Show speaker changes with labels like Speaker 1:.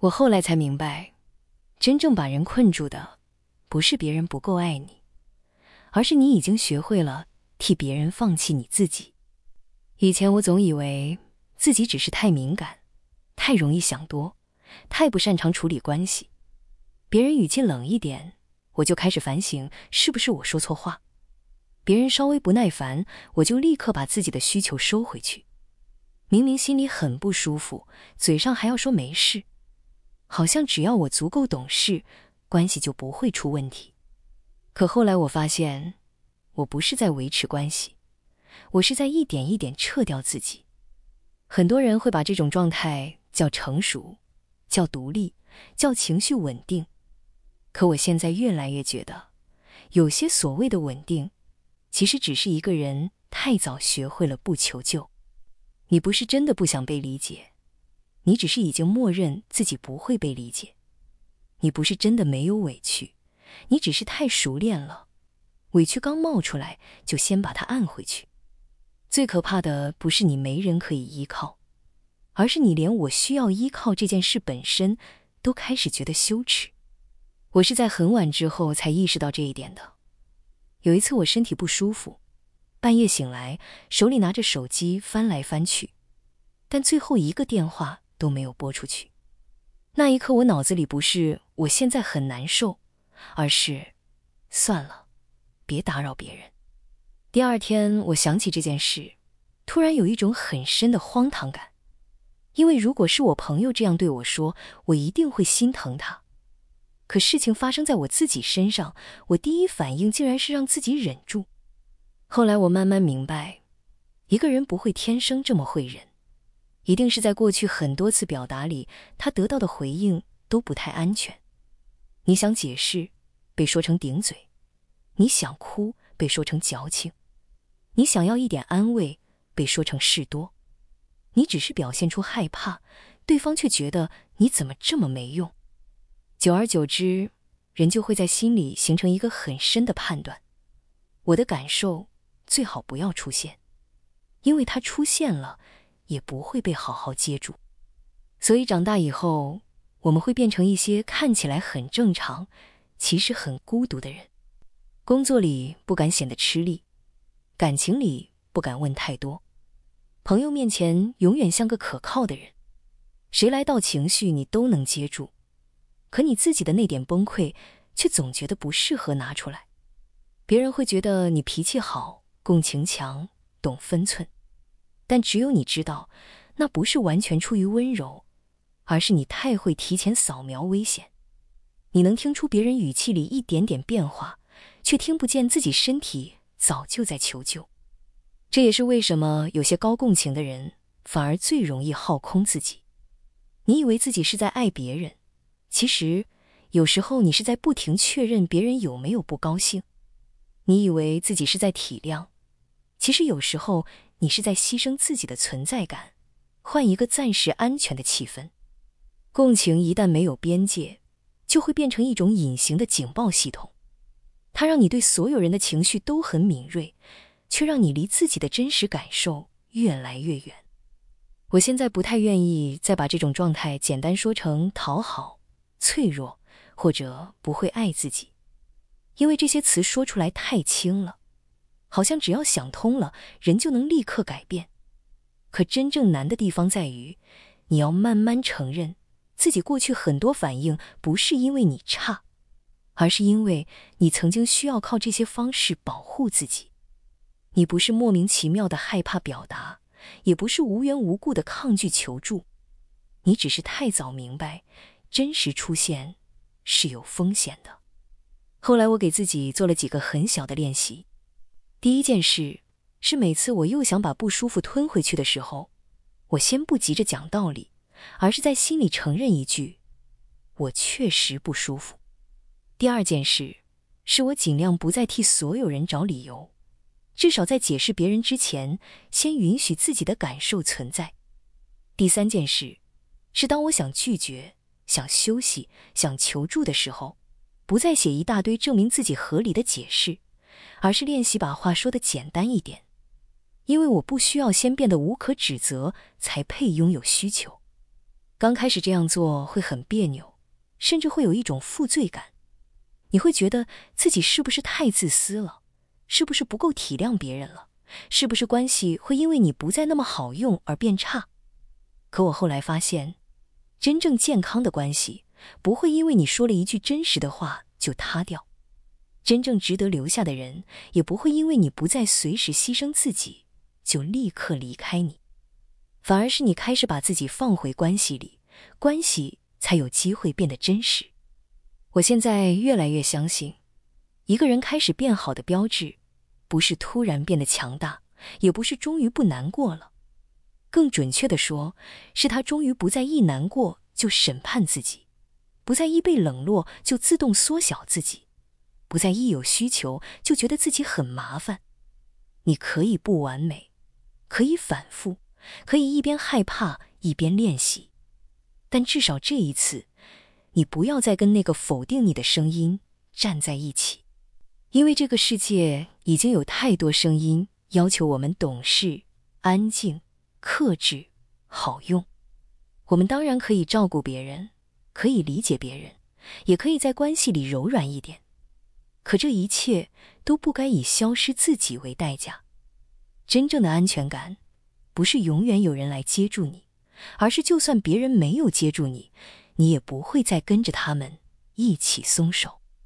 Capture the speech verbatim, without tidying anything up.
Speaker 1: 我后来才明白，真正把人困住的，不是别人不够爱你，而是你已经学会了替别人放弃你自己。以前我总以为自己只是太敏感，太容易想多，太不擅长处理关系。别人语气冷一点，我就开始反省是不是我说错话。别人稍微不耐烦，我就立刻把自己的需求收回去。明明心里很不舒服，嘴上还要说没事，好像只要我足够懂事，关系就不会出问题。可后来我发现，我不是在维持关系，我是在一点一点撤掉自己。很多人会把这种状态叫成熟，叫独立，叫情绪稳定。可我现在越来越觉得，有些所谓的稳定，其实只是一个人太早学会了不求救。你不是真的不想被理解，你只是已经默认自己不会被理解。你不是真的没有委屈，你只是太熟练了，委屈刚冒出来就先把它按回去。最可怕的不是你没人可以依靠，而是你连我需要依靠这件事本身都开始觉得羞耻。我是在很晚之后才意识到这一点的。有一次我身体不舒服，半夜醒来，手里拿着手机翻来翻去，但最后一个电话都没有拨出去。那一刻我脑子里不是我现在很难受，而是算了，别打扰别人。第二天我想起这件事，突然有一种很深的荒唐感。因为如果是我朋友这样对我说，我一定会心疼他。可事情发生在我自己身上，我第一反应竟然是让自己忍住。后来我慢慢明白，一个人不会天生这么会忍，一定是在过去很多次表达里，他得到的回应都不太安全。你想解释，被说成顶嘴；你想哭，被说成矫情；你想要一点安慰，被说成事多。你只是表现出害怕，对方却觉得你怎么这么没用。久而久之，人就会在心里形成一个很深的判断，我的感受最好不要出现，因为它出现了也不会被好好接住。所以长大以后，我们会变成一些看起来很正常，其实很孤独的人。工作里不敢显得吃力，感情里不敢问太多，朋友面前永远像个可靠的人，谁来倒情绪你都能接住，可你自己的那点崩溃却总觉得不适合拿出来。别人会觉得你脾气好，共情强，懂分寸，但只有你知道，那不是完全出于温柔，而是你太会提前扫描危险。你能听出别人语气里一点点变化，却听不见自己身体早就在求救。这也是为什么有些高共情的人反而最容易耗空自己。你以为自己是在爱别人，其实有时候你是在不停确认别人有没有不高兴。你以为自己是在体谅，其实有时候你是在牺牲自己的存在感，换一个暂时安全的气氛。共情一旦没有边界，就会变成一种隐形的警报系统，它让你对所有人的情绪都很敏锐，却让你离自己的真实感受越来越远。我现在不太愿意再把这种状态简单说成讨好、脆弱或者不会爱自己，因为这些词说出来太轻了，好像只要想通了，人就能立刻改变。可真正难的地方在于，你要慢慢承认自己过去很多反应不是因为你差，而是因为你曾经需要靠这些方式保护自己。你不是莫名其妙的害怕表达，也不是无缘无故的抗拒求助，你只是太早明白，真实出现是有风险的。后来我给自己做了几个很小的练习。第一件事是每次我又想把不舒服吞回去的时候，我先不急着讲道理，而是在心里承认一句，我确实不舒服。第二件事是我尽量不再替所有人找理由，至少在解释别人之前，先允许自己的感受存在。第三件事是当我想拒绝、想休息、想求助的时候，不再写一大堆证明自己合理的解释，而是练习把话说得简单一点。因为我不需要先变得无可指责才配拥有需求。 刚开始这样做会很别扭，甚至会有一种负罪感。你会觉得自己是不是太自私了？是不是不够体谅别人了？是不是关系会因为你不再那么好用而变差？可我后来发现，真正健康的关系不会因为你说了一句真实的话就塌掉，真正值得留下的人也不会因为你不再随时牺牲自己就立刻离开你，反而是你开始把自己放回关系里，关系才有机会变得真实。我现在越来越相信，一个人开始变好的标志，不是突然变得强大，也不是终于不难过了，更准确地说，是他终于不再一难过就审判自己，不再一被冷落就自动缩小自己，不再一有需求就觉得自己很麻烦。你可以不完美，可以反复，可以一边害怕一边练习，但至少这一次，你不要再跟那个否定你的声音站在一起。因为这个世界已经有太多声音要求我们懂事、安静、克制、好用。我们当然可以照顾别人，可以理解别人，也可以在关系里柔软一点，可这一切都不该以消失自己为代价。真正的安全感不是永远有人来接住你，而是就算别人没有接住你，你也不会再跟着他们一起松手。